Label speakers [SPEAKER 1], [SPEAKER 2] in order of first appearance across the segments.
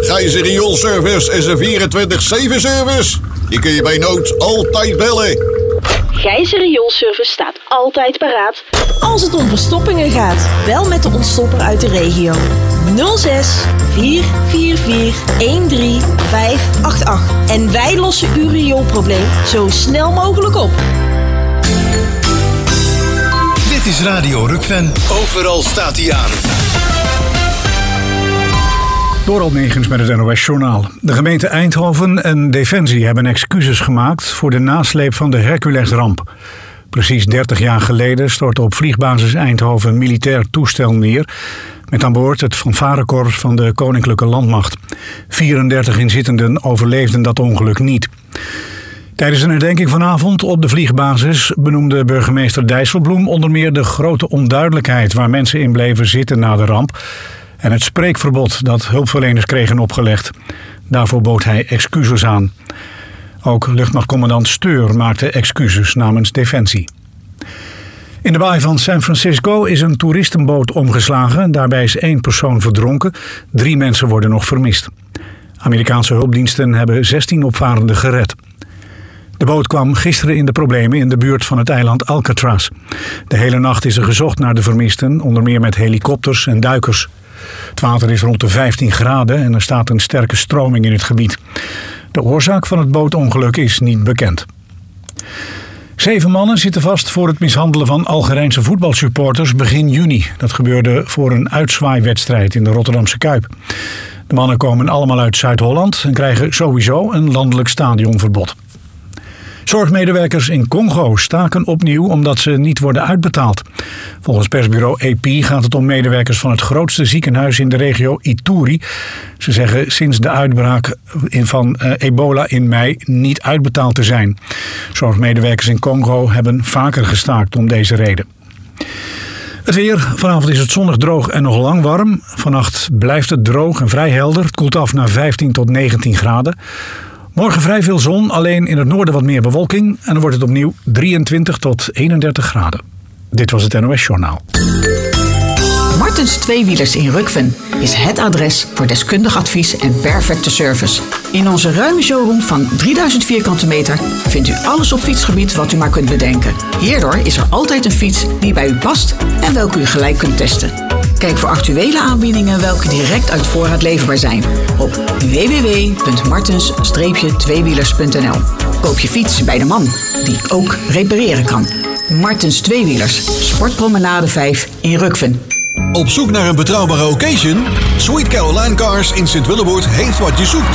[SPEAKER 1] Gijzer Rioolservice is een 24/7 service. Die kun je bij nood altijd bellen.
[SPEAKER 2] Gijzer Rioolservice staat altijd paraat.
[SPEAKER 3] Als het om verstoppingen gaat, bel met de ontstopper uit de regio. 06 444 13588. En wij lossen uw rioolprobleem zo snel mogelijk op.
[SPEAKER 4] Dit is Radio Rukven. Overal staat hij aan.
[SPEAKER 5] Dorald Megens met het NOS-journaal. De gemeente Eindhoven en Defensie hebben excuses gemaakt voor de nasleep van de Hercules-ramp. Precies 30 jaar geleden stortte op vliegbasis Eindhoven een militair toestel neer, met aan boord het fanfarekorps van de Koninklijke Landmacht. 34 inzittenden overleefden dat ongeluk niet. Tijdens een herdenking vanavond op de vliegbasis benoemde burgemeester Dijsselbloem onder meer de grote onduidelijkheid waar mensen in bleven zitten na de ramp en het spreekverbod dat hulpverleners kregen opgelegd. Daarvoor bood hij excuses aan. Ook luchtmachtcommandant Steur maakte excuses namens Defensie. In de baai van San Francisco is een toeristenboot omgeslagen. Daarbij is 1 persoon verdronken. 3 mensen worden nog vermist. Amerikaanse hulpdiensten hebben 16 opvarenden gered. De boot kwam gisteren in de problemen in de buurt van het eiland Alcatraz. De hele nacht is er gezocht naar de vermisten, onder meer met helikopters en duikers. Het water is rond de 15 graden en er staat een sterke stroming in het gebied. De oorzaak van het bootongeluk is niet bekend. 7 mannen zitten vast voor het mishandelen van Algerijnse voetbalsupporters begin juni. Dat gebeurde voor een uitzwaaiwedstrijd in de Rotterdamse Kuip. De mannen komen allemaal uit Zuid-Holland en krijgen sowieso een landelijk stadionverbod. Zorgmedewerkers in Congo staken opnieuw omdat ze niet worden uitbetaald. Volgens persbureau AP gaat het om medewerkers van het grootste ziekenhuis in de regio Ituri. Ze zeggen sinds de uitbraak van ebola in mei niet uitbetaald te zijn. Zorgmedewerkers in Congo hebben vaker gestaakt om deze reden. Het weer. Vanavond is het zonnig, droog en nog lang warm. Vannacht blijft het droog en vrij helder. Het koelt af naar 15 tot 19 graden. Morgen vrij veel zon, alleen in het noorden wat meer bewolking. En dan wordt het opnieuw 23 tot 31 graden. Dit was het NOS Journaal.
[SPEAKER 6] Martens Tweewielers in Rukven is het adres voor deskundig advies en perfecte service. In onze ruime showroom van 3000 vierkante meter vindt u alles op fietsgebied wat u maar kunt bedenken. Hierdoor is er altijd een fiets die bij u past en welke u gelijk kunt testen. Kijk voor actuele aanbiedingen welke direct uit voorraad leverbaar zijn op www.martens-tweewielers.nl. Koop je fiets bij de man die ook repareren kan. Martens Tweewielers, Sportpromenade 5 in Rukven.
[SPEAKER 1] Op zoek naar een betrouwbare occasion? Sweet Caroline Cars in Sint-Willeboord heeft wat je zoekt.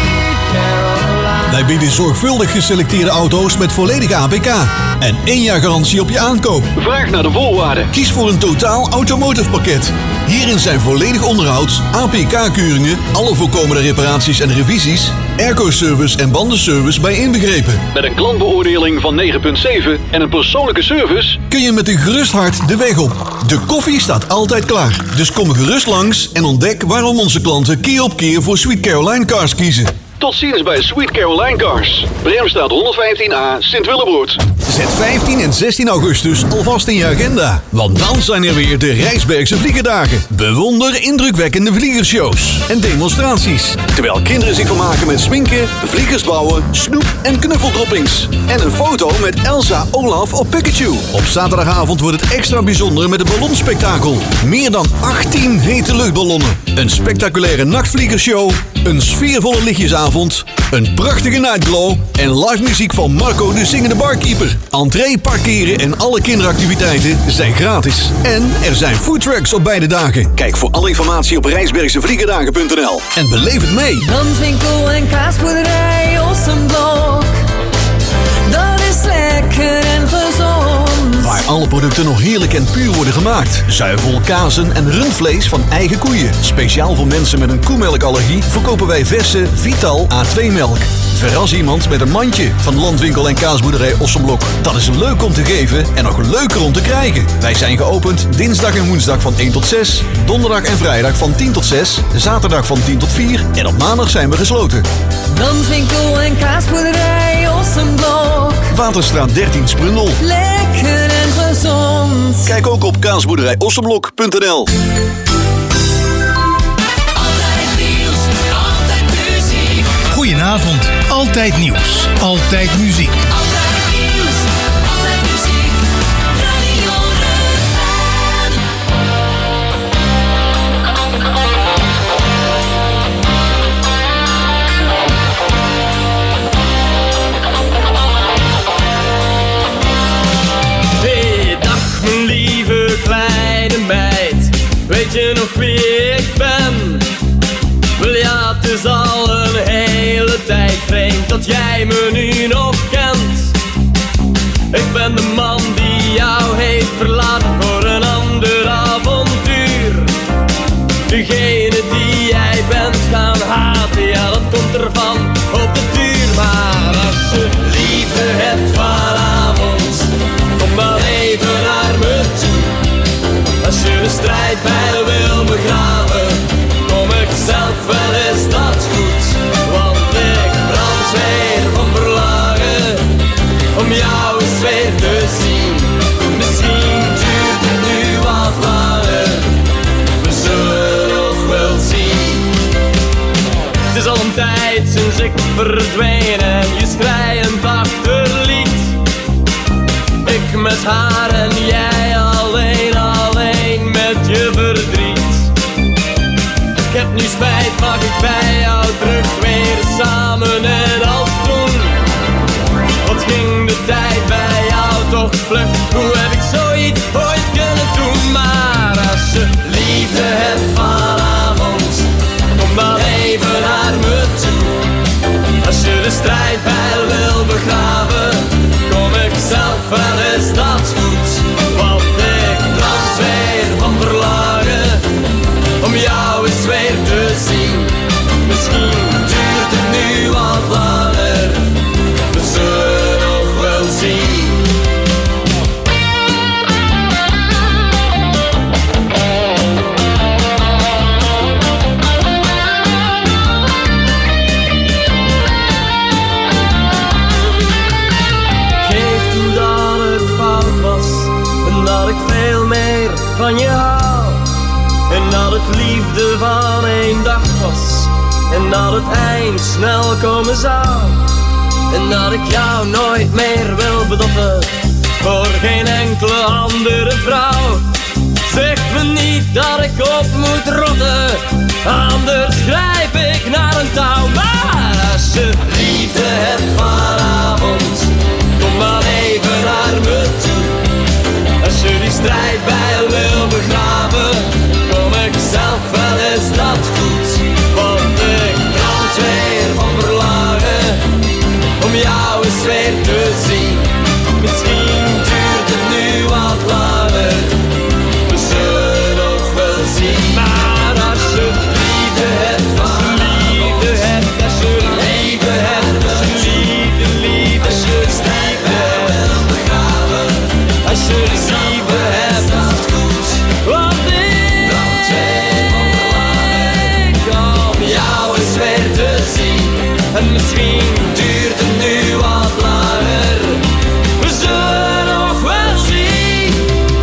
[SPEAKER 1] Wij bieden zorgvuldig geselecteerde auto's met volledige APK en 1 jaar garantie op je aankoop.
[SPEAKER 7] Vraag naar de voorwaarden.
[SPEAKER 1] Kies voor een totaal automotive pakket. Hierin zijn volledig onderhoud, APK-keuringen, alle voorkomende reparaties en revisies, airco-service en bandenservice bij inbegrepen.
[SPEAKER 7] Met een klantbeoordeling van 9,7 en een persoonlijke service
[SPEAKER 1] kun je met een gerust hart de weg op. De koffie staat altijd klaar. Dus kom gerust langs en ontdek waarom onze klanten keer op keer voor Sweet Caroline Cars kiezen.
[SPEAKER 7] Tot ziens bij Sweet Caroline Cars. Bremstraat 115A, Sint-Willeboord.
[SPEAKER 1] Zet 15 en 16 augustus alvast in je agenda. Want dan zijn er weer de Rijsbergse Vliegerdagen. Bewonder indrukwekkende vliegershows en demonstraties. Terwijl kinderen zich vermaken met sminken, vliegers bouwen, snoep en knuffeldroppings. En een foto met Elsa, Olaf of Pikachu. Op zaterdagavond wordt het extra bijzonder met een ballonspektakel. Meer dan 18 hete luchtballonnen. Een spectaculaire nachtvliegershow. Een sfeervolle lichtjesavond, een prachtige nightglow en live muziek van Marco de Zingende Barkeeper. Entree, parkeren en alle kinderactiviteiten zijn gratis. En er zijn foodtrucks op beide dagen. Kijk voor alle informatie op rijsbergsevliegerdagen.nl en beleef het mee.
[SPEAKER 8] Danswinkel en kaasboerderij Ossenblok. Dat is lekker en gezond.
[SPEAKER 1] Waar alle producten nog heerlijk en puur worden gemaakt. Zuivel, kazen en rundvlees van eigen koeien. Speciaal voor mensen met een koemelkallergie verkopen wij verse Vital A2-melk. Verras iemand met een mandje van Landwinkel en kaasboerderij Ossenblok. Dat is leuk om te geven en nog leuker om te krijgen. Wij zijn geopend dinsdag en woensdag van 1 tot 6, donderdag en vrijdag van 10 tot 6, zaterdag van 10 tot 4 en op maandag zijn we gesloten.
[SPEAKER 8] Danswinkel en kaasboerderij Ossenblok.
[SPEAKER 1] Waterstraat 13 Sprundel.
[SPEAKER 8] Lekker en gezond.
[SPEAKER 1] Kijk ook op kaasboerderijossenblok.nl.
[SPEAKER 8] Altijd nieuws, altijd
[SPEAKER 4] Altijd nieuws, altijd muziek.
[SPEAKER 8] Altijd nieuws, altijd muziek. Radio Rukven.
[SPEAKER 9] Hey, dag mijn lieve kleine meid. Weet je nog wie ik ben? Wel ja, het is al een hele tijd vreemd dat jij me nu nog kent. Ik ben de man die jou heeft verlaten voor een ander avontuur. Degene die jij bent gaan haten, ja dat komt ervan op de duur. Maar als je liefde hebt vanavond, kom dan even naar me toe. Als je de strijdpijl wil begraven, kom ik zelf wel eens dat goed. Want ik brand weer van verlangen om jou eens weer te zien. Misschien duurt het nu wat langer, we zullen nog wel zien. Het is al een tijd sinds ik verdween en je schreiend achterliet. Ik met haar en jij alleen, alleen met je verdriet. Ik heb nu spijt, mag ik bij jou terug weer samen net als toen. Wat ging de tijd bij jou toch vlug, hoe heb ik zoiets ooit kunnen doen? Maar als je liefde hebt vanavond, kom dan even naar me toe. Als je de strijdpijl wil begraven, kom ik zelf wel eens dat goed. Want ik brand weer van verlangen om jou eens weer te zien. Misschien duurt het nu wat langer, we zullen nog wel zien. Geef toe dat het fout was en dat ik veel meer van je hou. En dat het liefde van één dag was en dat het eind snel komen zou. En dat ik jou nooit meer wil bedotten voor geen enkele andere vrouw. Zeg me niet dat ik op moet rotten, anders grijp ik naar een touw. Maar als je liefde hebt vanavond, kom dan even naar me toe. Als je die strijdpijl wil begraven, kom ik zelf wel eens dat goed. Want ik brand weer van verlangen om jou eens weer te zien. Misschien duurt het nu wat langer, we zullen nog wel zien. Maar als je liefde hebt vanavond, als je liefde hebt, als je liefde, als je de strijdpijl wil begraven, als je de liefde hebt, dat goed. Want ik brand weer van verlangen om jou eens weer te zien. En misschien duurt het nu wat langer, we zullen nog wel zien.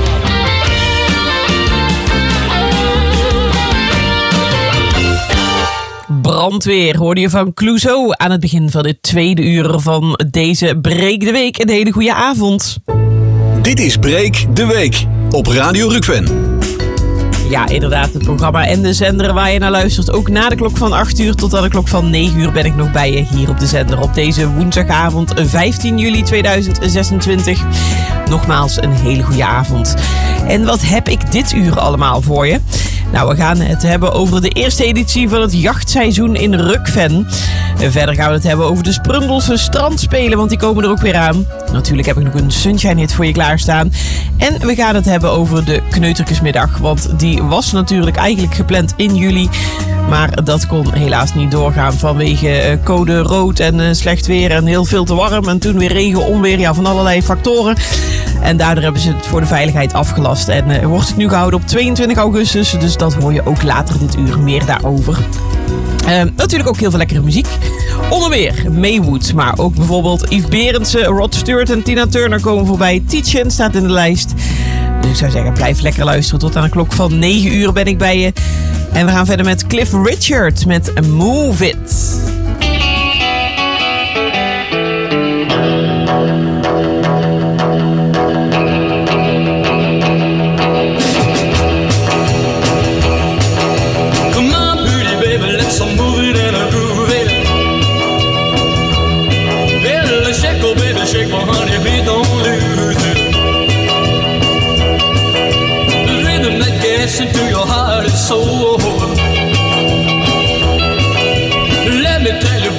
[SPEAKER 10] Brandweer hoorde je van Clouseau aan het begin van dit tweede uur van deze Breek de Week. Een hele goede avond.
[SPEAKER 1] Dit is Breek de Week op Radio Rukven.
[SPEAKER 10] Ja, inderdaad, het programma en de zender waar je naar luistert. Ook na de klok van 8 uur tot aan de klok van 9 uur ben ik nog bij je hier op de zender. Op deze woensdagavond 15 juli 2026. Nogmaals een hele goede avond. En wat heb ik dit uur allemaal voor je? Nou, we gaan het hebben over de eerste editie van het jachtseizoen in Rukven. En verder gaan we het hebben over de Sprundelse strandspelen, want die komen er ook weer aan. Natuurlijk heb ik nog een Sunshine hit voor je klaarstaan. En we gaan het hebben over de Kneutertjesmiddag, want die was natuurlijk eigenlijk gepland in juli. Maar dat kon helaas niet doorgaan vanwege code rood en slecht weer en heel veel te warm. En toen weer regen, onweer, ja, van allerlei factoren. En daardoor hebben ze het voor de veiligheid afgelast. En wordt het nu gehouden op 22 augustus. Dus dat hoor je ook later dit uur meer daarover. Natuurlijk ook heel veel lekkere muziek. Onder meer Maywood, maar ook bijvoorbeeld Yves Berendsen, Rod Stewart en Tina Turner komen voorbij. Tietjen staat in de lijst. Dus ik zou zeggen, blijf lekker luisteren. Tot aan de klok van 9 uur ben ik bij je. En we gaan verder met Cliff Richard met Move It.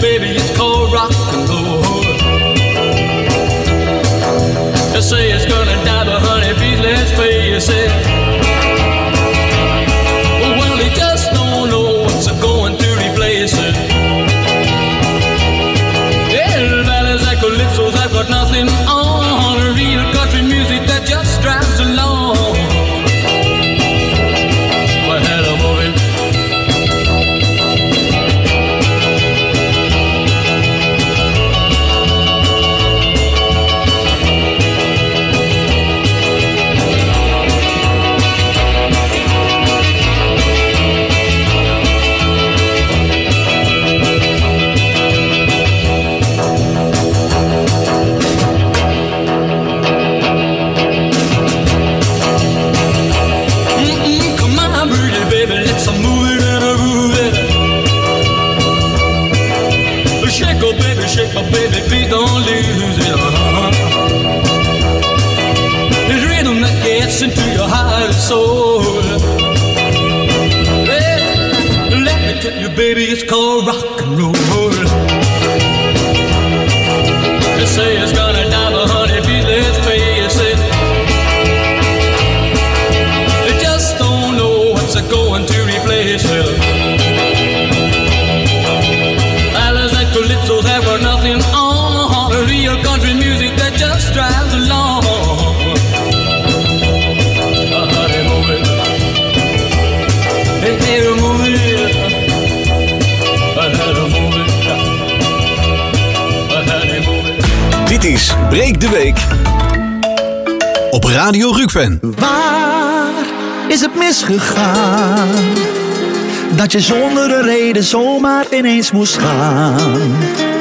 [SPEAKER 9] baby, it's called rock and roll. They say it's gonna die, but honey, please let's face it. Well, they just don't know what's going to replace it. Yeah, the ballads like calypsos, I've got nothing on. Real country music that just drives along. But hello, moving. Shake my baby, please don't lose it. This rhythm that gets into your heart and soul. Well, let me tell you, baby, it's called rock and roll. They say it's gonna die, but honey, please let's face it. They just don't know what's going to replace it. Calypsos have got nothing on. Real country music that just drives along. Honey, move it. Hey, hey, move it. Honey, move it. Honey, move it.
[SPEAKER 1] Dit is Breek de Week op Radio Rukven.
[SPEAKER 11] Waar is het misgegaan? Dat je zonder een reden zomaar ineens moest gaan.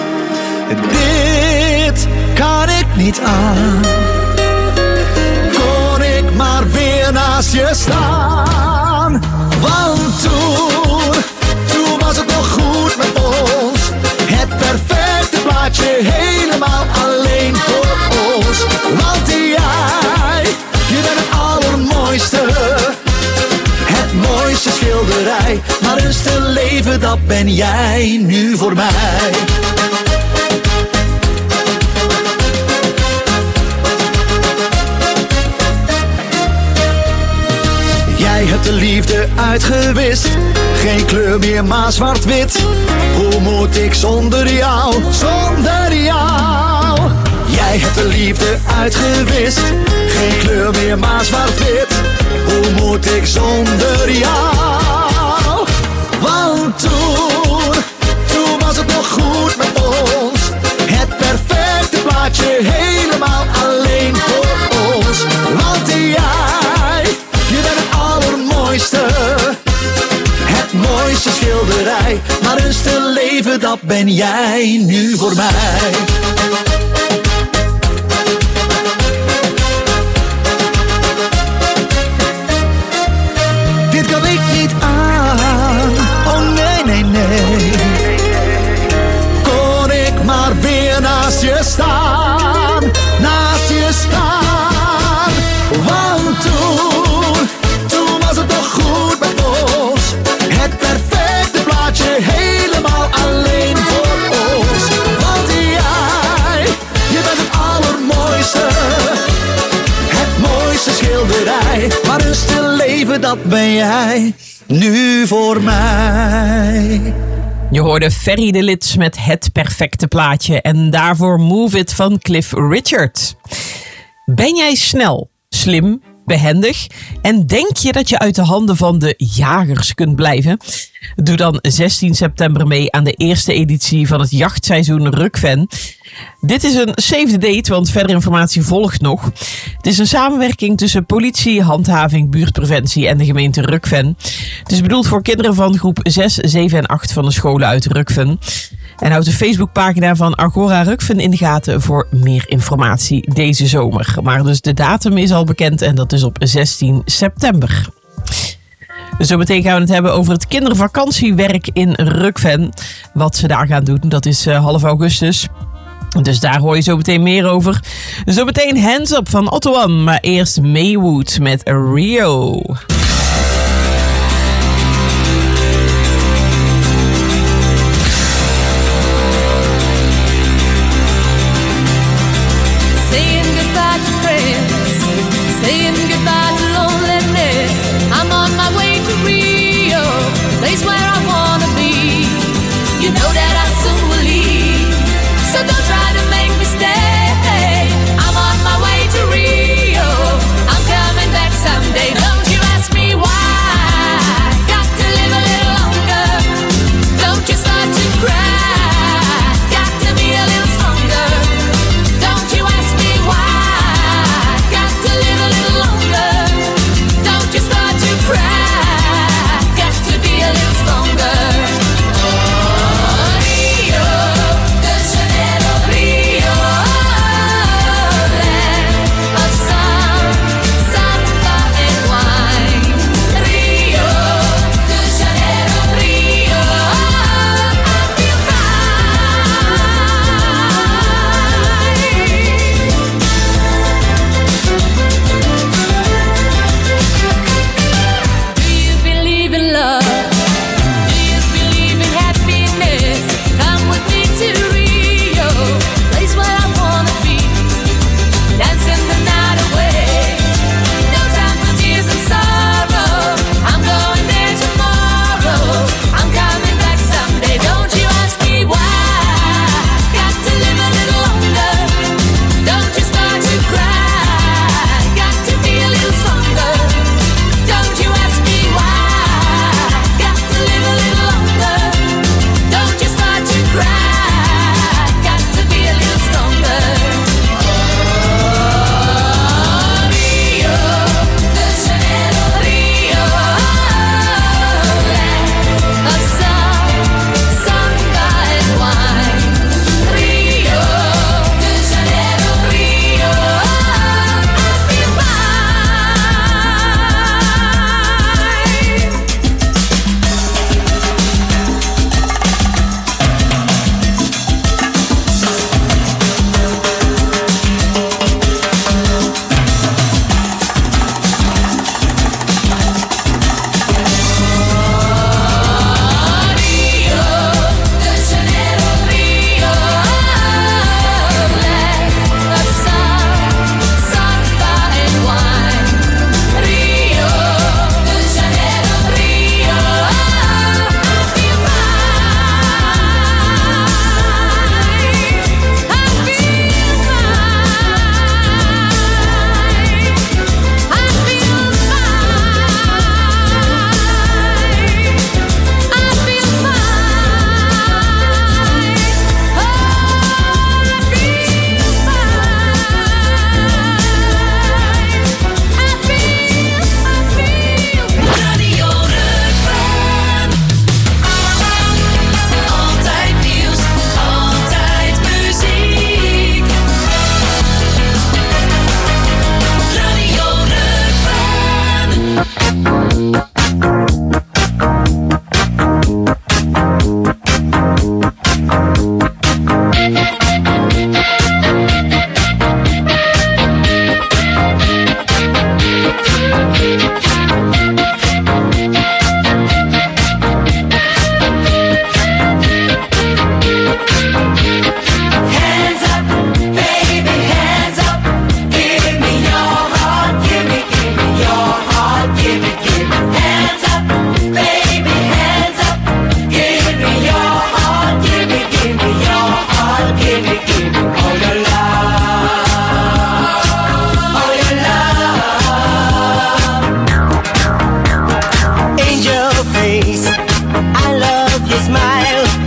[SPEAKER 11] Dit kan ik niet aan. Kon ik maar weer naast je staan. Want toen was het nog goed met ons. Het perfecte plaatje helemaal alleen voor ons. Want jij, je bent het allermooiste. Het mooiste schilderij, maar een stil leven, dat ben jij nu voor mij. Jij hebt de liefde uitgewist, geen kleur meer maar zwart-wit. Hoe moet ik zonder jou, zonder jou? Jij hebt de liefde uitgewist, geen kleur meer maar zwart-wit. Hoe moet ik zonder jou? Want toen was het nog goed met ons. Het perfecte plaatje helemaal alleen voor ons. Want jij, je bent het allermooiste. Het mooiste schilderij, maar een stil leven, dat ben jij nu voor mij. Dit kan ik niet aan, oh nee, nee, nee. Kon ik maar weer naast je staan, naast je staan. Want toen was het nog goed met ons. Het perfecte plaatje helemaal alleen voor ons. Want jij, je bent het allermooiste. Het mooiste schilderij, maar een stil leven, dat ben jij nu voor mij.
[SPEAKER 10] Je hoorde Ferry de Lits met Het Perfecte Plaatje en daarvoor Move It van Cliff Richard. Ben jij snel, slim, behendig en denk je dat je uit de handen van de jagers kunt blijven? Doe dan 16 september mee aan de eerste editie van het jachtseizoen Rukven. Dit is een save the date, want verdere informatie volgt nog. Het is een samenwerking tussen politie, handhaving, buurtpreventie en de gemeente Rukven. Het is bedoeld voor kinderen van groep 6, 7 en 8 van de scholen uit Rukven. En houd de Facebookpagina van Agora Rukven in de gaten voor meer informatie deze zomer. Maar dus de datum is al bekend en dat is op 16 september. Zometeen gaan we het hebben over het kindervakantiewerk in Rukven. Wat ze daar gaan doen, dat is half augustus. Dus daar hoor je zo meteen meer over. Zometeen Hands Up van Otto One, maar eerst Maywood met Rio.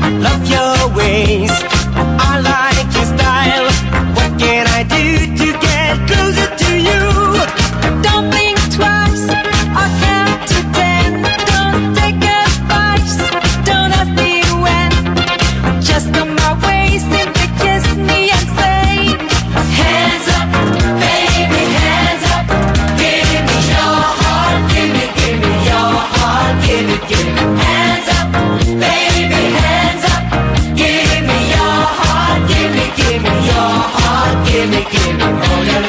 [SPEAKER 12] love your ways. I like your style. What can I do to get closer to you?
[SPEAKER 8] Don't think twice, I'll count to 10. Don't take advice, don't ask me when. Just come my way, simply kiss me and say, hands up, baby, hands up. Give me your heart, give me your heart, give me hands up, baby, hands up. Give me your heart, give me your heart, give me all your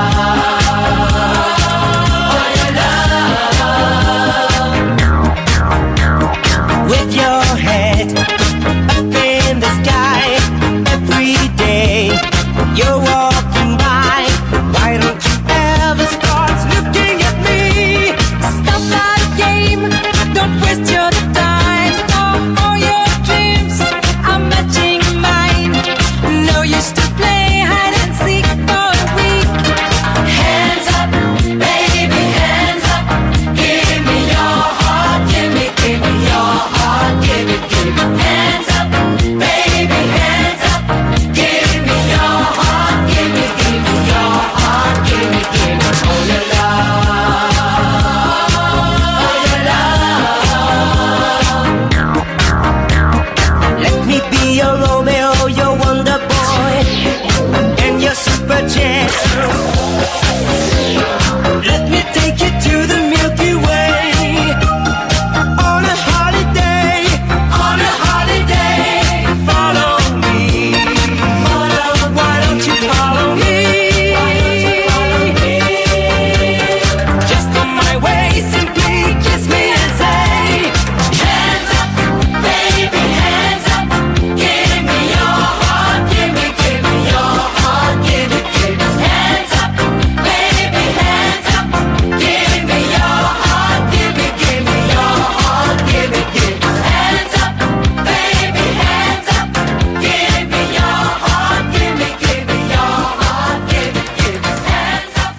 [SPEAKER 8] love.
[SPEAKER 12] With your head up in the sky, every day you're walking by. Why don't you ever start looking at me?
[SPEAKER 8] Stop that game, don't waste your time. For all your dreams are matching mine. No use to play hide and seek for a week. Hands up, baby, hands up. Give me your heart, give me your heart, give me hands up, baby, hands up. Give me your heart, give me your heart, give me all your love, all your love.
[SPEAKER 12] Let me be your Romeo, your wonder boy, and your super jet. Let me take you to the Milky Way. On a holiday, on a holiday. Follow me, why don't you follow me? Just come my way, simply kiss me and say,
[SPEAKER 8] Hands up, baby, hands up. Give me your heart, give me your heart, give me hands up, baby, hands up. Give me your heart, give me your heart, give me hands up, baby, hands up. Give me your heart, give me your heart, give me hands up.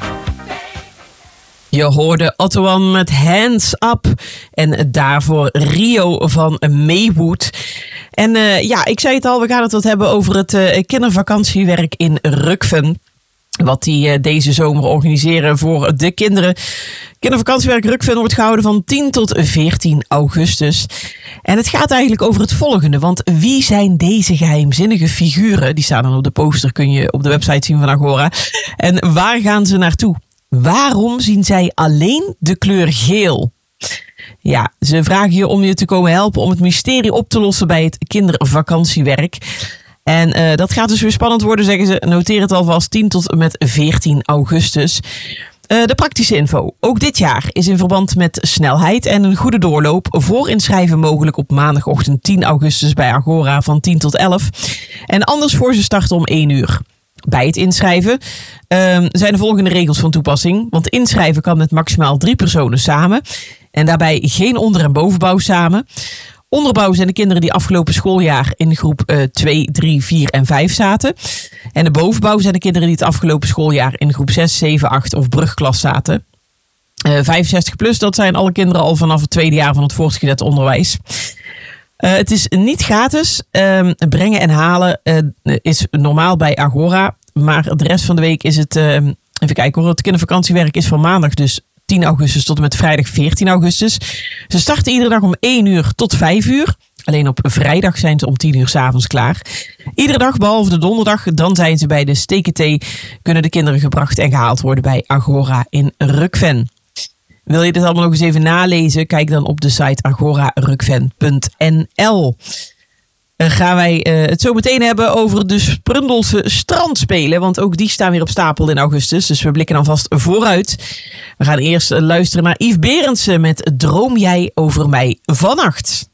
[SPEAKER 10] Je hoorde Ottoan met Hands Up en daarvoor Rio van Maywood. En ja, ik zei het al, we gaan het wat hebben over het kindervakantiewerk in Rukven. Wat die deze zomer organiseren voor de kinderen. Kindervakantiewerk Rukven wordt gehouden van 10 tot 14 augustus. En het gaat eigenlijk over het volgende. Want wie zijn deze geheimzinnige figuren? Die staan dan op de poster, kun je op de website zien van Agora. En waar gaan ze naartoe? Waarom zien zij alleen de kleur geel? Ja, ze vragen je om je te komen helpen om het mysterie op te lossen bij het kindervakantiewerk. En dat gaat dus weer spannend worden, zeggen ze. Noteer het alvast 10 tot en met 14 augustus. De praktische info. Ook dit jaar is in verband met snelheid en een goede doorloop voor inschrijven mogelijk op maandagochtend 10 augustus bij Agora van 10 tot 11. En anders voor ze starten om 1 uur. Bij het inschrijven zijn de volgende regels van toepassing. Want inschrijven kan met maximaal 3 personen samen. En daarbij geen onder- en bovenbouw samen. Onderbouw zijn de kinderen die afgelopen schooljaar in groep 2, 3, 4 en 5 zaten. En de bovenbouw zijn de kinderen die het afgelopen schooljaar in groep 6, 7, 8 of brugklas zaten. 65 plus, dat zijn alle kinderen al vanaf het tweede jaar van het voortgezet onderwijs. Het is niet gratis. Brengen en halen is normaal bij Agora. Maar de rest van de week is het... even kijken hoor. Het kindervakantiewerk is van maandag dus 10 augustus tot en met vrijdag 14 augustus. Ze starten iedere dag om 1 uur tot 5 uur. Alleen op vrijdag zijn ze om 10 uur 's avonds klaar. Iedere dag behalve de donderdag. Dan zijn ze bij de Steketee. Kunnen de kinderen gebracht en gehaald worden bij Agora in Rukven. Wil je dit allemaal nog eens even nalezen? Kijk dan op de site agorarukven.nl. Gaan wij het zo meteen hebben over de Sprundelse strandspelen. Want ook die staan weer op stapel in augustus. Dus we blikken alvast vooruit. We gaan eerst luisteren naar Yves Berendsen met Droom jij over mij vannacht.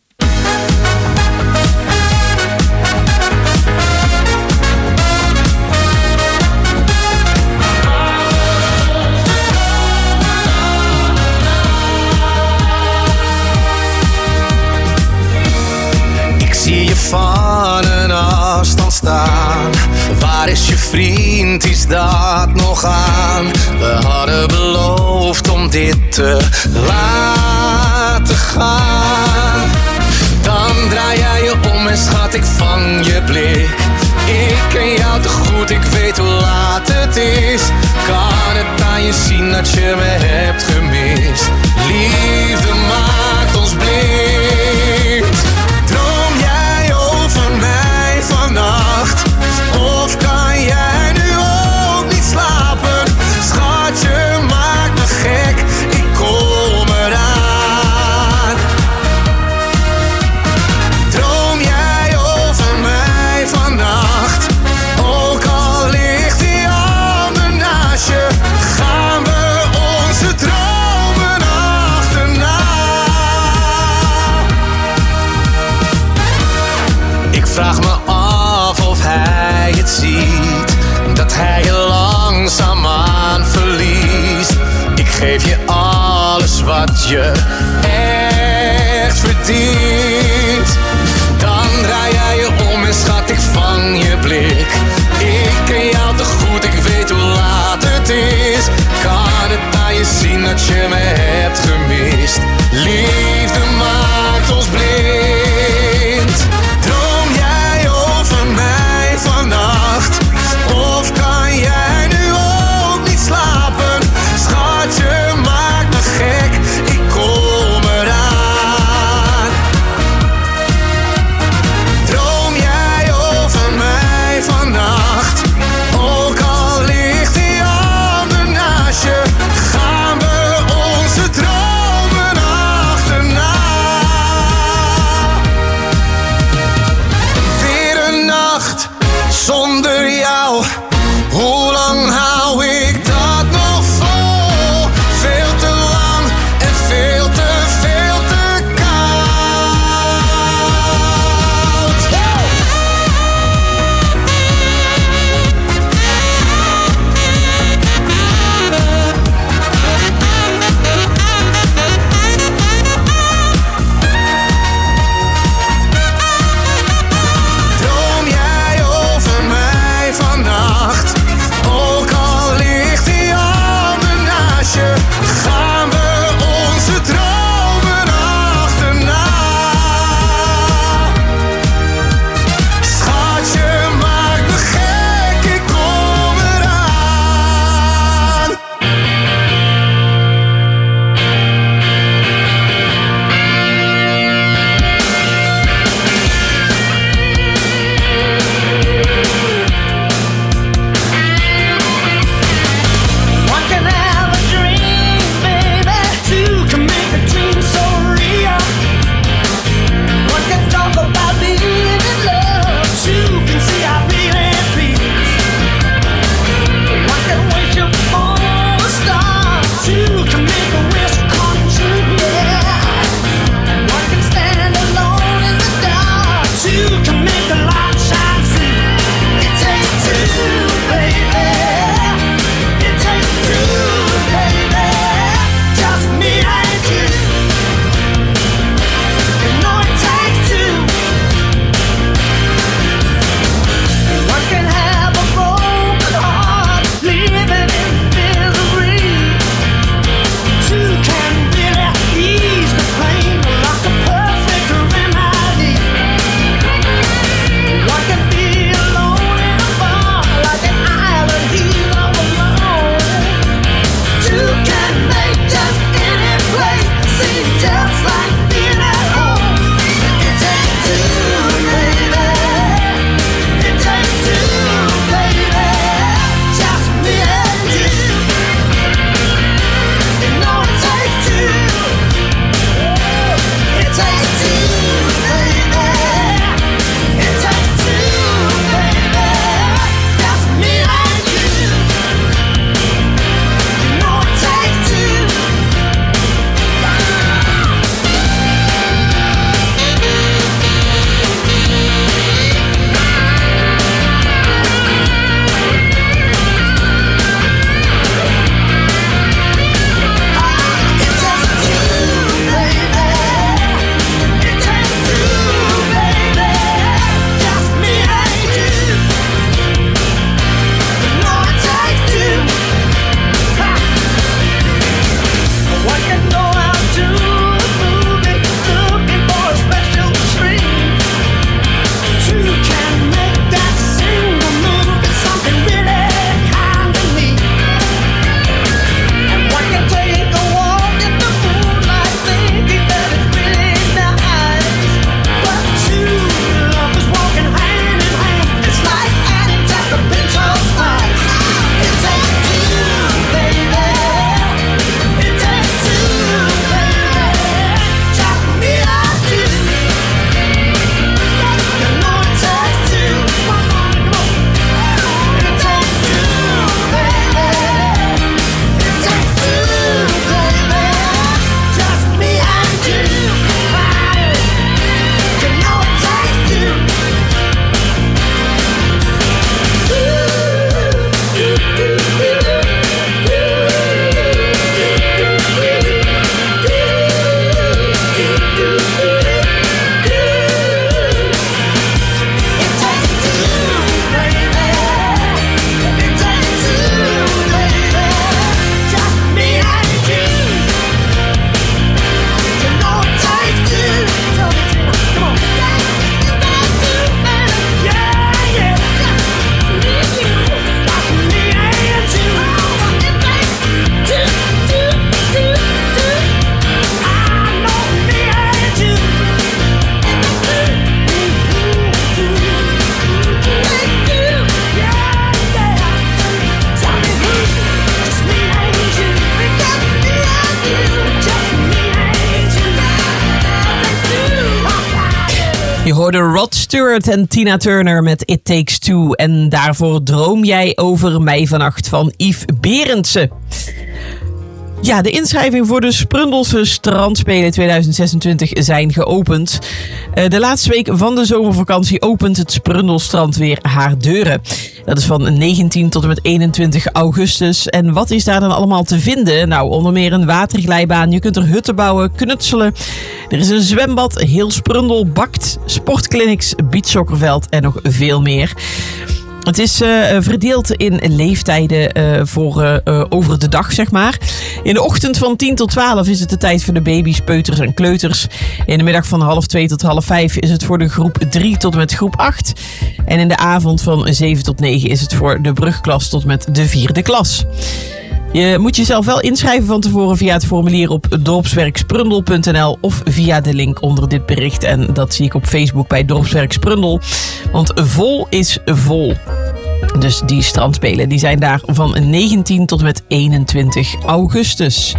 [SPEAKER 11] Zie je van een afstand staan. Waar is je vriend, is dat nog aan? We hadden beloofd om dit te laten gaan. Dan draai jij je om
[SPEAKER 13] en schat, ik vang je blik. Ik ken jou te goed, ik weet hoe laat het is. Kan het aan je zien dat je me hebt gemist? Liefde maakt ons blind. Droom jij over mij vannacht? Of kan jij nu ook niet slapen? Schat, je maakt me gek, ik kom eraan. Droom jij over mij vannacht? Ook al ligt die ander naast je, gaan we onze dromen achterna. Ik vraag me af of hij het ziet, dat hij je langzaamaan verliest. Ik geef je alles wat je echt verdient. Dan draai jij je om en schat, ik vang je blik. Ik ken jou te goed, ik weet hoe laat het is. Kan het aan je zien dat je me hebt gemist? Liefde maakt ons blind. Droom jij over mij vannacht? Of kan jij nu ook niet slapen? Schat, je maakt me gek, ik kom
[SPEAKER 10] hoorde Rod Stewart en Tina Turner met It Takes Two. En daarvoor Droom jij over mij vannacht van Yves Berendsen. Ja, de inschrijving voor de Sprundelse Strandspelen 2026 zijn geopend. De laatste week van de zomervakantie opent het Sprundelstrand weer haar deuren. Dat is van 19 tot en met 21 augustus. En wat is daar dan allemaal te vinden? Nou, onder meer een waterglijbaan. Je kunt er hutten bouwen, knutselen. Er is een zwembad, heel Sprundel bakt, sportclinics, beachsoccerveld en nog veel meer. Het is verdeeld in leeftijden voor over de dag, zeg maar. In de ochtend van 10 tot 12 is het de tijd voor de baby's, peuters en kleuters. In de middag van 2:30 tot 5:30 is het voor de groep 3 tot en met groep 8. En in de avond van 7 tot 9 is het voor de brugklas tot met de 4e klas. Je moet jezelf wel inschrijven van tevoren via het formulier op dorpswerksprundel.nl of via de link onder dit bericht. En dat zie ik op Facebook bij Dorpswerk Sprundel. Want vol is vol. Dus die strandspelen die zijn daar van 19 tot en met 21 augustus.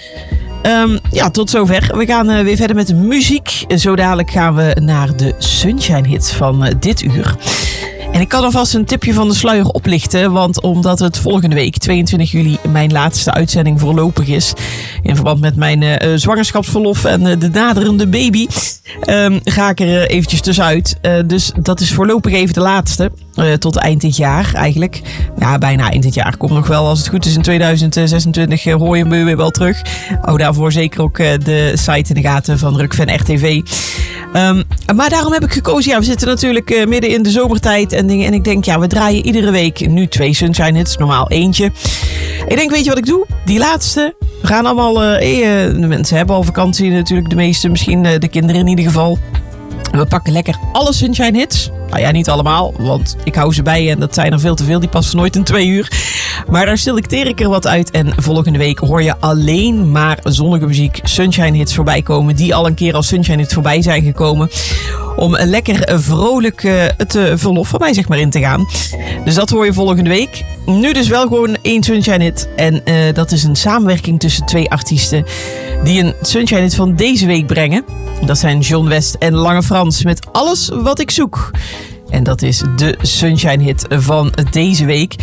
[SPEAKER 10] Ja, tot zover. We gaan weer verder met de muziek. Zo dadelijk gaan we naar de Sunshine Hits van dit uur. En ik kan alvast een tipje van de sluier oplichten, want omdat het volgende week, 22 juli, mijn laatste uitzending voorlopig is, in verband met mijn zwangerschapsverlof en de naderende baby, ga ik er eventjes tussenuit. Dus dat is voorlopig even de laatste, tot eind dit jaar eigenlijk. Ja, bijna eind dit jaar. Komt nog wel, als het goed is in 2026, hoor je me weer wel terug. Hou daarvoor zeker ook de site in de gaten van Rukven RTV. Maar daarom heb ik gekozen, ja, we zitten natuurlijk midden in de zomertijd en dingen. En ik denk, ja, we draaien iedere week nu 2 Sunshine Hits, normaal eentje. Ik denk, weet je wat ik doe? Die laatste. We gaan allemaal, de mensen hebben al vakantie natuurlijk, de meeste, misschien de kinderen in ieder geval. We pakken lekker alle Sunshine Hits. Nou ja, niet allemaal, want ik hou ze bij en dat zijn er veel te veel. Die passen nooit in 2 uur. Maar daar selecteer ik er wat uit. En volgende week hoor je alleen maar zonnige muziek, Sunshine Hits voorbij komen. Die al een keer als Sunshine Hits voorbij zijn gekomen. Om lekker vrolijk het verlof van mij zeg maar in te gaan. Dus dat hoor je volgende week. Nu dus wel gewoon 1 Sunshine Hit. En dat is een samenwerking tussen 2 artiesten die een Sunshine Hit van deze week brengen. Dat zijn John West en Lange Frans met Alles Wat Ik Zoek. En dat is de Sunshine Hit van deze week.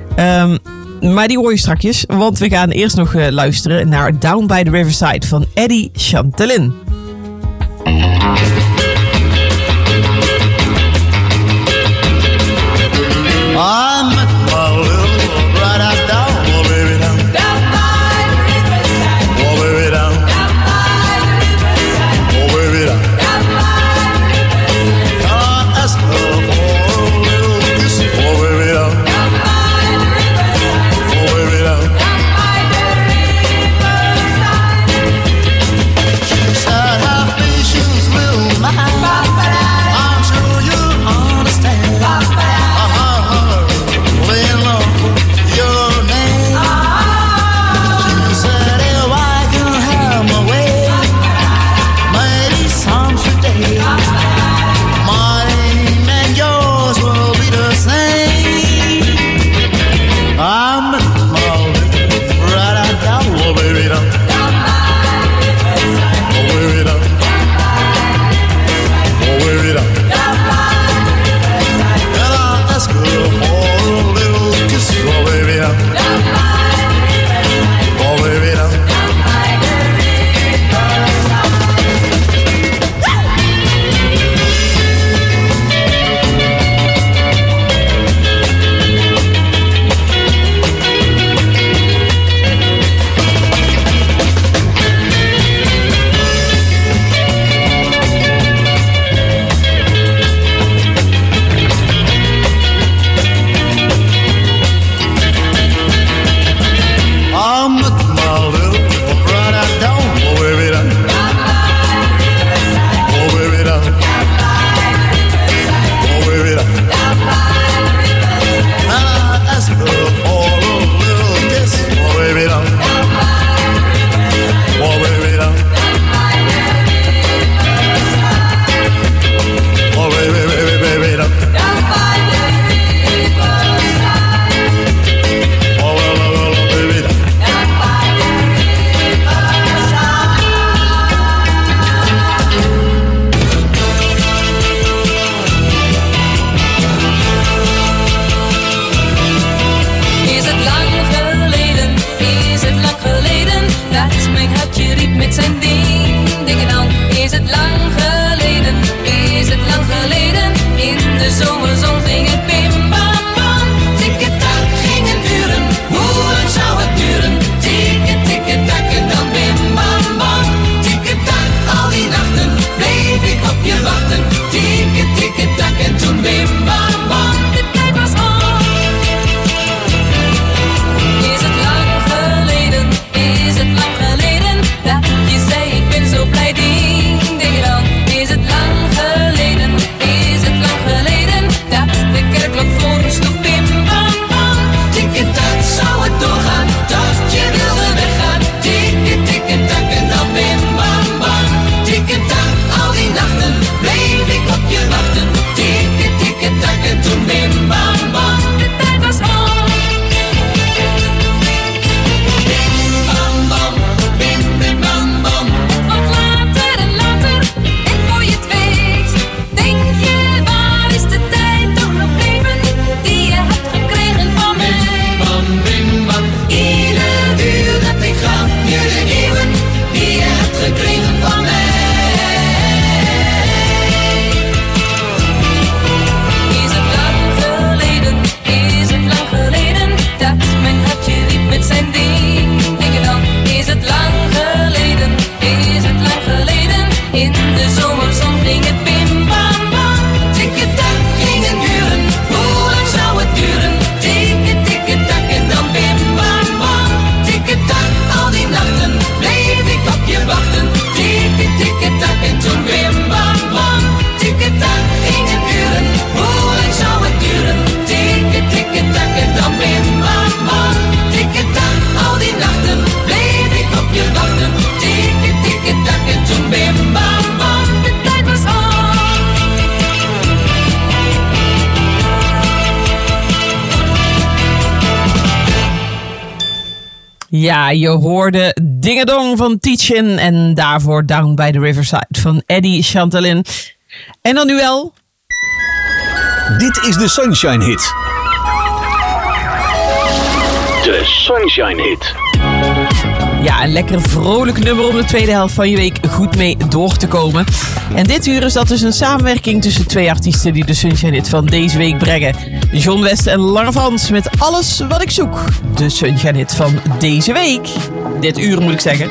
[SPEAKER 10] Maar die hoor je strakjes, want we gaan eerst nog luisteren naar Down by the Riverside van Eddie Chantelin.
[SPEAKER 12] I met my little bride down, oh baby down. Down by the riverside. Oh baby down. Down by the riverside. Oh baby down. Down by the riverside. I asked her for a little kiss. Oh baby down. Down by the riverside. Oh baby down. Down by the riverside. She said, have patience, little man.
[SPEAKER 10] Ja, je hoorde Ding-a-Dong van Teachin en daarvoor Down by the Riverside van Eddie Chantalin. En dan nu wel.
[SPEAKER 1] Dit is de Sunshine Hit.
[SPEAKER 7] De Sunshine Hit.
[SPEAKER 10] Ja, een lekker vrolijk nummer om de tweede helft van je week goed mee door te komen. En dit uur is dat dus een samenwerking tussen twee artiesten die de Sunshine Hit van deze week brengen. John West en Lange Frans met Alles Wat Ik Zoek. De Sunshine Hit van deze week. Dit uur moet ik zeggen.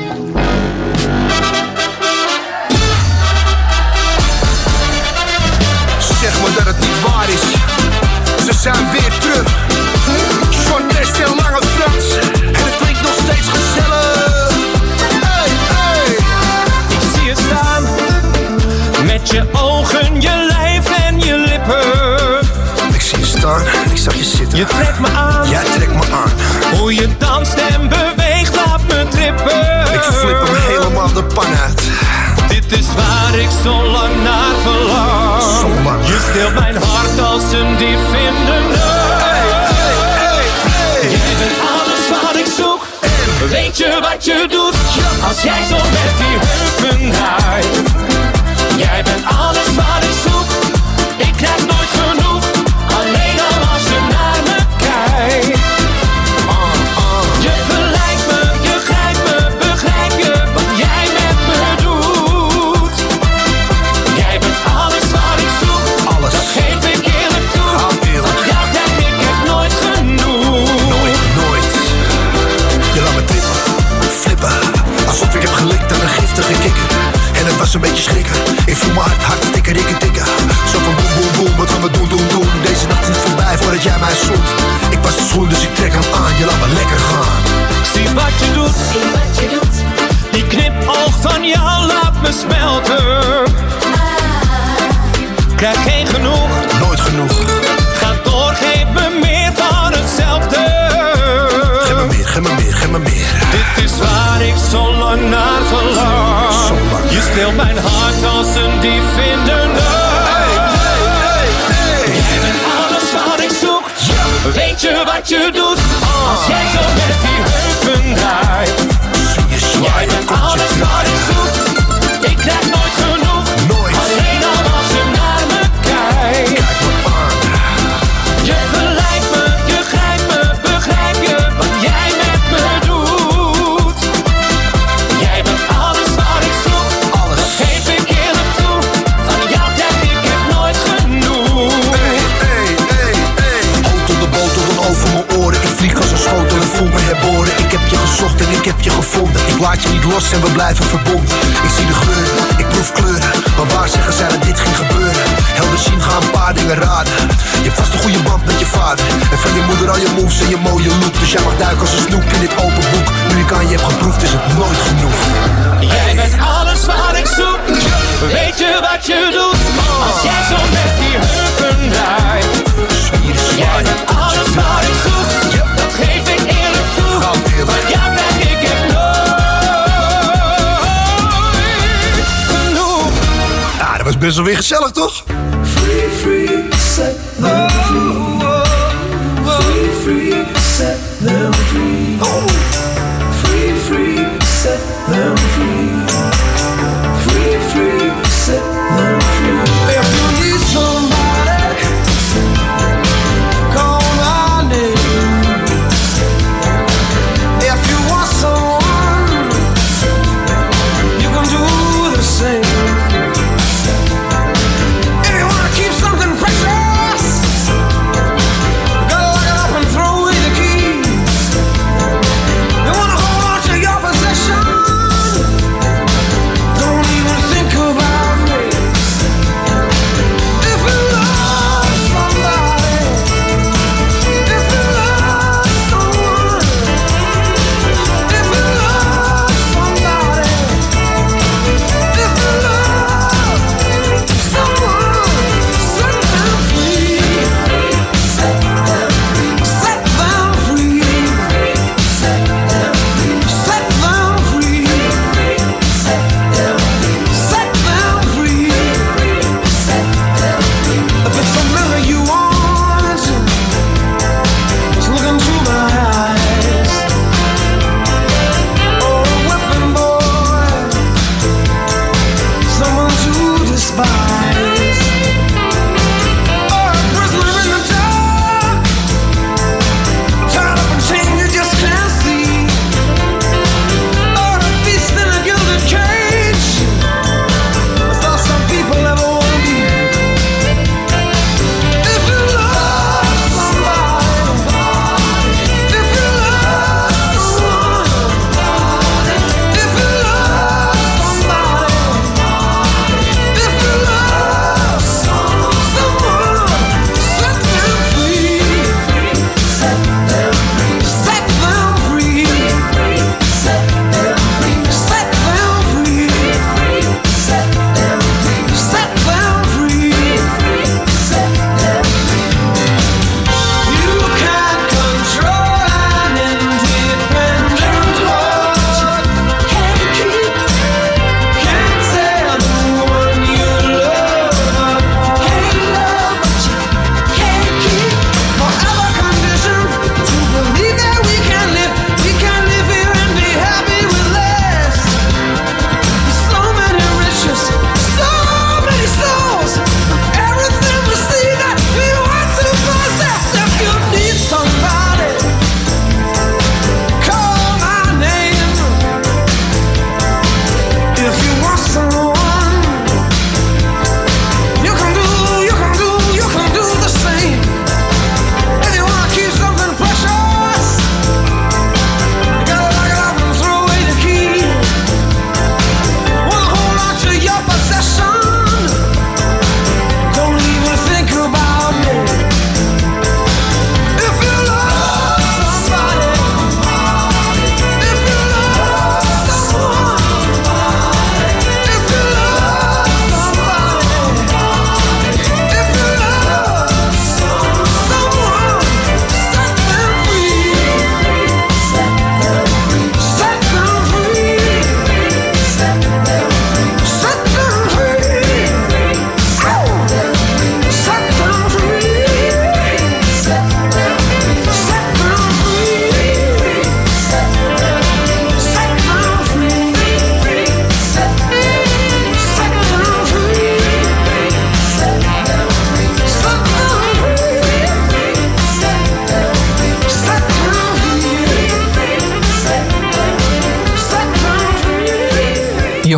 [SPEAKER 14] Zeg maar dat het niet waar is. Ze zijn weer terug. John West en Lange Frans. En het klinkt nog steeds gezellig. Hey, hey.
[SPEAKER 15] Ik zie je staan. Met je ogen, je lijf en je lippen.
[SPEAKER 14] Ik zie je staan en ik zag je zitten.
[SPEAKER 15] Je trekt me aan.
[SPEAKER 14] Jij trekt me aan.
[SPEAKER 15] Hoe je danst en beweegt, laat me trippen.
[SPEAKER 14] Ik flip hem helemaal de pan uit.
[SPEAKER 15] Dit is waar ik zo lang naar verlang.
[SPEAKER 14] Zo lang.
[SPEAKER 15] Je steelt mijn hart als een dief in de nacht. Jij bent alles wat ik zoek. En weet je wat je doet? Als jij zo met die heupen draait. Jij bent alles wat ik zoek. Ik krijg nooit genoeg. Alleen al als je naar me kijkt. Je verleidt me, je grijpt me, begrijp je wat jij met me doet? Jij bent alles wat ik zoek.
[SPEAKER 14] Alles.
[SPEAKER 15] Dat geef ik eerlijk toe.
[SPEAKER 14] Eerlijk.
[SPEAKER 15] Van jou krijg ik echt nooit genoeg.
[SPEAKER 14] Nooit. Je laat me trippen, flippen. Alsof ik heb gelikt aan een giftige kikker. En het was een beetje schrikken. Ik voel me hard tikken, rikken, tikken. Zo van boem, boem, boem, wat gaan we doen? Deze nacht is niet voorbij voordat jij mij zoent. Ik was te schoen, dus ik trek hem aan. Je laat me lekker gaan.
[SPEAKER 15] Zie wat je doet. Die knipoog van jou laat me smelten. Krijg geen genoeg.
[SPEAKER 14] Nooit genoeg.
[SPEAKER 15] Ga door, geef me meer van hetzelfde.
[SPEAKER 14] Geef me meer, geef me meer, geef me meer.
[SPEAKER 15] Dit is waar ik zo lang naar verlang.
[SPEAKER 14] Zo lang.
[SPEAKER 15] Je steelt mijn hart als een dief in de nacht. Jij bent alles wat ik zoek. Weet je wat je doet? Als jij zo met die heupen draait. Jij bent alles wat ik zoek. Ik krijg nooit genoeg. Alleen al als je naar me kijkt. Je verleidt me, je grijpt me, begrijp je wat jij met me doet? Jij bent alles wat ik zoek.
[SPEAKER 14] Alles.
[SPEAKER 15] Dat geef ik eerlijk toe. Van jou krijg ik echt nooit genoeg.
[SPEAKER 14] Auto de boter dan over mijn oren. Ik vlieg als een schotel en voel me herboren. Ik heb je gezocht en ik heb je gevonden. Ik laat je niet los en we blijven verbonden. Ik zie de geuren, ik proef kleuren. Maar waar zeggen zij dat dit ging gebeuren? Helder zien gaan een paar dingen raden. Je hebt vast een goede band met je vader. En van je moeder al je moves en je mooie look. Dus jij mag duiken als een snoek in dit open boek. Nu ik aan je heb geproefd is het nooit genoeg.
[SPEAKER 15] Jij bent alles wat ik zoek. Weet je wat je doet? Als jij zo met die heupen draait. Jij bent alles wat ik zoek. Dat geef ik eerlijk toe. Van jou krijg ik het nooit genoeg.
[SPEAKER 14] Ja, dat was best wel weer gezellig, toch?
[SPEAKER 12] Free, free, set them free. Free, free, set them free. Free, free, set them free. Free, free, set them free. If you need somebody, call my name. If you want someone, you can do the same.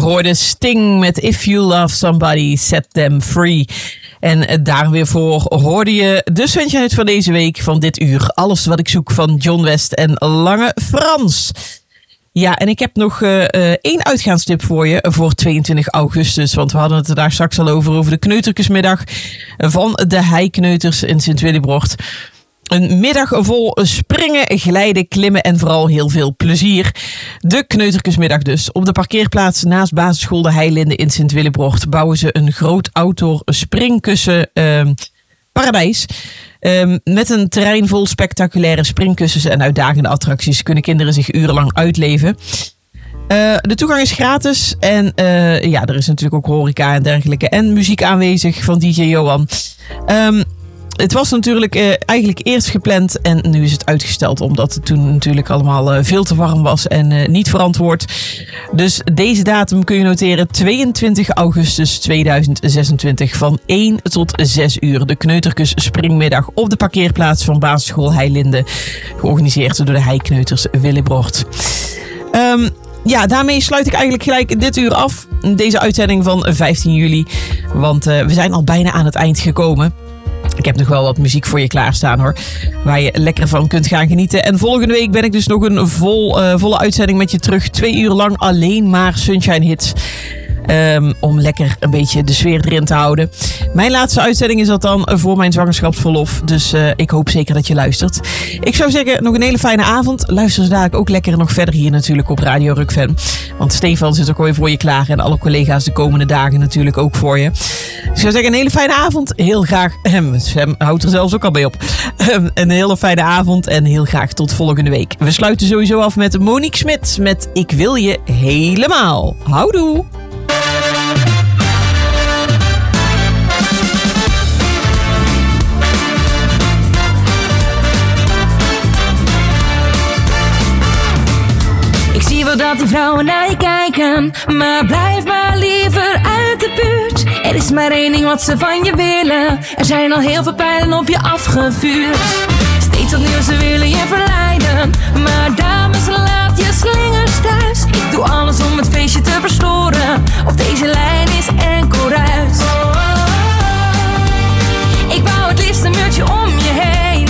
[SPEAKER 10] hoorde Sting met If You Love Somebody, Set Them Free. En daar weer voor hoorde je de Sunshine van deze week, van dit uur. Alles wat ik zoek van John West en Lange Frans. Ja, en ik heb nog 1 uitgaanstip voor je voor 22 augustus. Want we hadden het er daar straks al over de Kneutertjesmiddag van de Heikneuters in Sint-Willibrord. Een middag vol springen, glijden, klimmen en vooral heel veel plezier. De Kneutertjesmiddag dus. Op de parkeerplaats naast basisschool De Heilinde in Sint-Willibrord bouwen ze een groot outdoor springkussen paradijs. Met een terrein vol spectaculaire springkussens en uitdagende attracties kunnen kinderen zich urenlang uitleven. De toegang is gratis en er is natuurlijk ook horeca en dergelijke en muziek aanwezig van DJ Johan. Het was natuurlijk eigenlijk eerst gepland en nu is het uitgesteld omdat het toen natuurlijk allemaal veel te warm was en niet verantwoord. Dus deze datum kun je noteren: 22 augustus 2026 van 1 tot 6 uur. De Kneutertjes springmiddag op de parkeerplaats van basisschool Heilinde. Georganiseerd door de Heikneuters Willibrord. Ja, daarmee sluit ik eigenlijk gelijk dit uur af. Deze uitzending van 15 juli. Want we zijn al bijna aan het eind gekomen. Ik heb nog wel wat muziek voor je klaarstaan hoor. Waar je lekker van kunt gaan genieten. En volgende week ben ik dus nog een volle uitzending met je terug. 2 uur lang alleen maar Sunshine hits. Om lekker een beetje de sfeer erin te houden. Mijn laatste uitzending is dat dan voor mijn zwangerschapsverlof. Dus ik hoop zeker dat je luistert. Ik zou zeggen, nog een hele fijne avond. Luister ze dadelijk ook lekker nog verder hier natuurlijk op Radio Rukven. Want Stefan zit ook alweer voor je klaar. En alle collega's de komende dagen natuurlijk ook voor je. Ik zou zeggen, een hele fijne avond. Heel graag. Sam houdt er zelfs ook al bij op. Een hele fijne avond. En heel graag tot volgende week. We sluiten sowieso af met Monique Smit. Met Ik wil je helemaal. Houdoe.
[SPEAKER 16] Ik zie wel dat die vrouwen naar je kijken, maar blijf maar liever uit de buurt. Er is maar één ding wat ze van je willen. Er zijn al heel veel pijlen op je afgevuurd. Steeds opnieuw ze willen je verleiden, maar dames laat je slingers thuis. Ik doe alles om het feestje te verstoren. Op deze lijn is enkel ruis. Ik bouw het liefst een muurtje om je heen.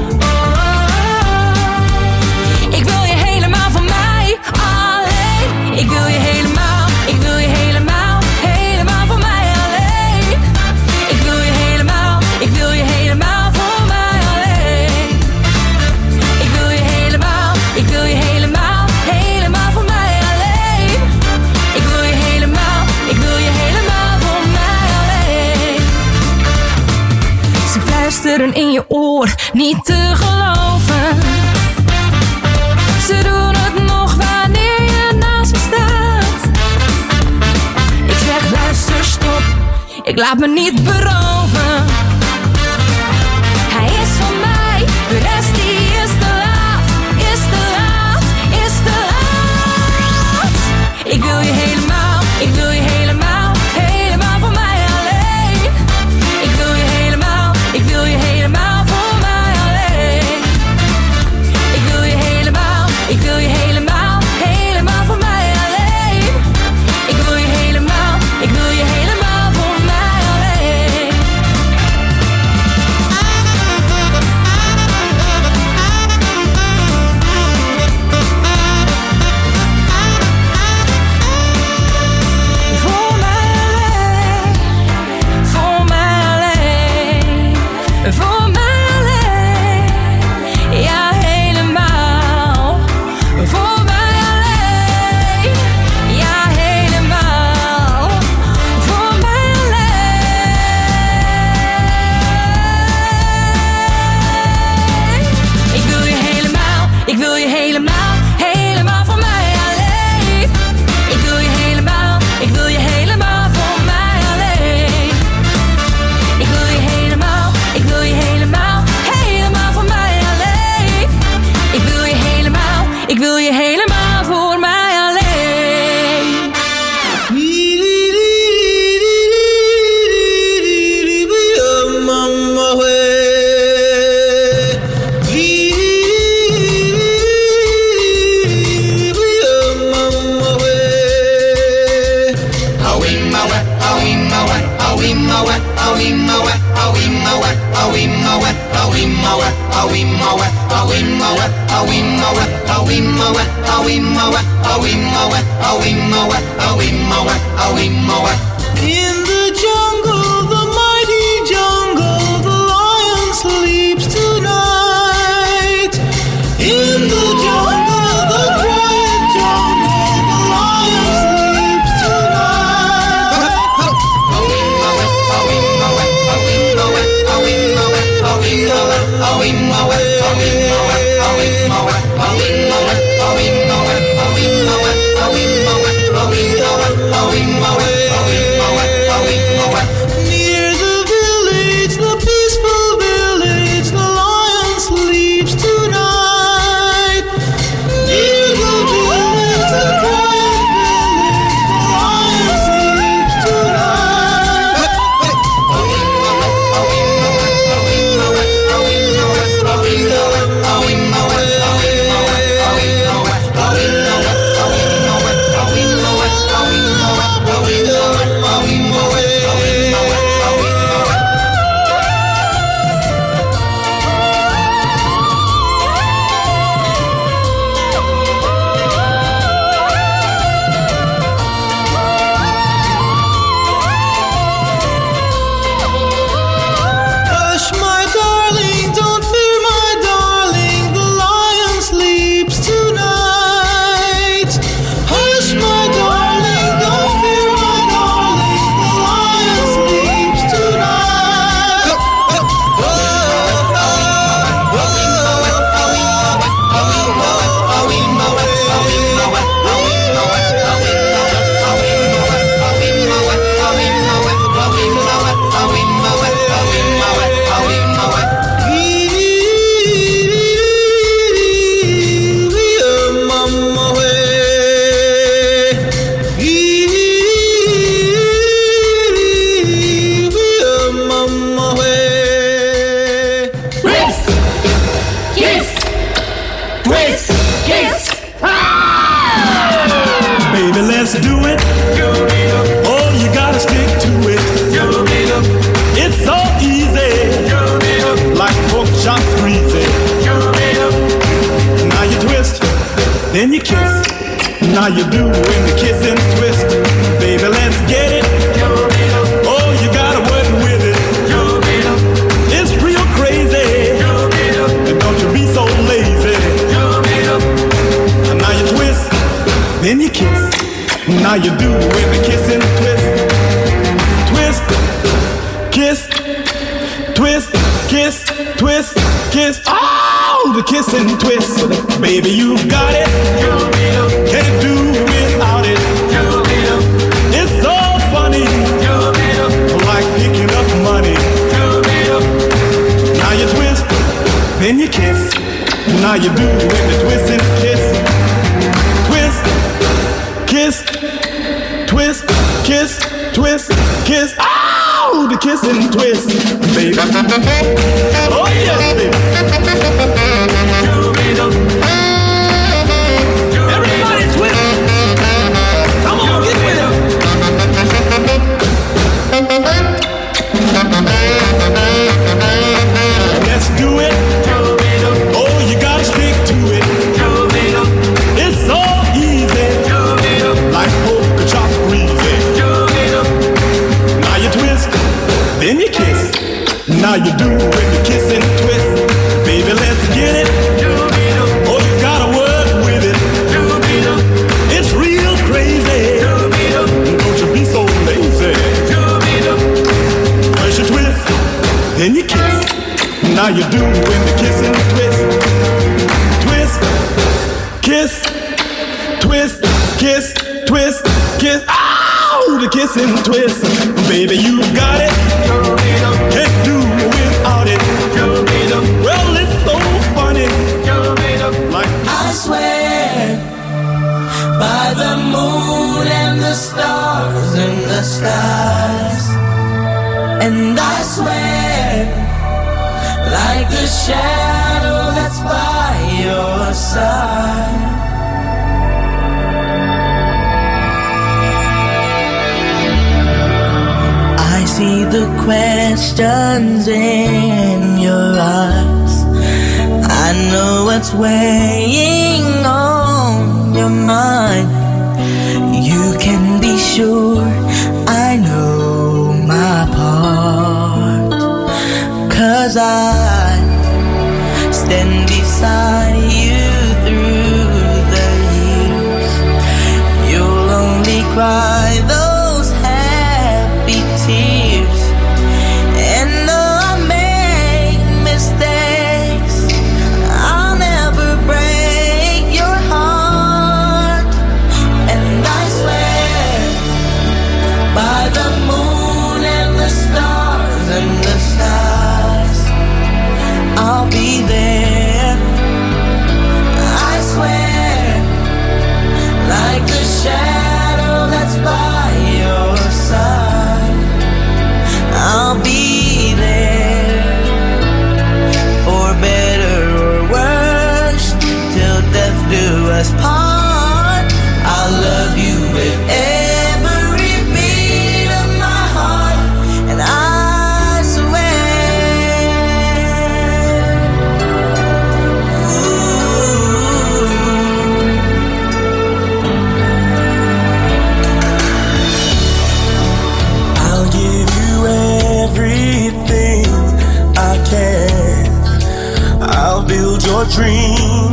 [SPEAKER 16] Ik wil je helemaal van mij alleen. Ik wil je helemaal, ik wil je helemaal, helemaal van mij alleen. Ik wil je helemaal, ik wil je helemaal van mij alleen. Ik wil je helemaal, ik wil je helemaal, helemaal van mij alleen. Ik wil je helemaal, ik wil je helemaal van mij alleen. Ze fluisteren in je oor, niet te geloven. Ze doen het nog wanneer je naast me staat. Ik zeg luister stop, ik laat me niet beroven. Hij is van mij, de rest die is te laat. Is te laat, is te laat. Ik wil je helemaal, ik wil je helemaal, helemaal van mij alleen. Ik wil je helemaal, ik wil je helemaal van mij alleen. Ik wil je helemaal, ik wil je helemaal, helemaal van mij alleen. Ik wil je helemaal, ik wil je helemaal voor mij alleen.
[SPEAKER 15] In the jungle, the mighty jungle, the lion sleeps tonight. In the jungle, the quiet jungle, the lion sleeps tonight. Near the village, the peaceful village, the lion sleeps tonight. Near the village, the quiet village, the lion sleeps tonight. Hush, my darling, don't fear, my darling, the lion sleeps tonight. Hush, my darling, don't fear, my darling, the lion sleeps tonight.
[SPEAKER 12] Baby, let's do it. Oh, you gotta stick to it. It's so easy, like pork chops greasy. Now you twist, then you kiss. Now you do in the kiss and twist. Baby, let's get it. Oh, you gotta work with it. It's real crazy. And don't you be so lazy. Now you twist, then you kiss. Now you do in the kiss and twist. Twist, kiss, twist, kiss, twist, kiss. Oh, the kiss and twist. Baby, you've got it. Can't do without it. It's so funny, like picking up money. Now you twist, then you kiss. Now you do in the twist and kiss. Twist, kiss, twist, kiss, twist, kiss. Oh, the kiss and twist, baby. Oh yes, baby. Everybody twist. Come on, get with it. Let's do it. Oh, you gotta stick to it. It's so easy, like pork chops greasy. Now you twist, then you kiss. Now you do with the kiss and twist. Baby, let's get it. Oh, you gotta work with it. It's real crazy. Don't you be so lazy. First you twist, then you kiss. Now you do with the kiss and twist. Twist, kiss, twist, kiss, twist, kiss. Oh, the kiss and twist. Baby, you got it. Can't do without it. Well, it's so funny. Like
[SPEAKER 15] I swear by the moon and the stars in the skies, and I swear like the shadow that's by your side. I see the
[SPEAKER 17] the questions in your eyes. I know what's weighing on your mind. You can be sure I know my part. 'Cause I stand beside you through the years. You'll only cry those happy tears. And though I make mistakes, I'll never break your heart. And I swear by the moon and the stars and the skies, I'll be there. I swear, like the shadow that's by your side, I'll be there. For better or worse, till death do us part. I'll love you with every beat of my heart. And I swear, I'll give you everything I can. I'll build your dreams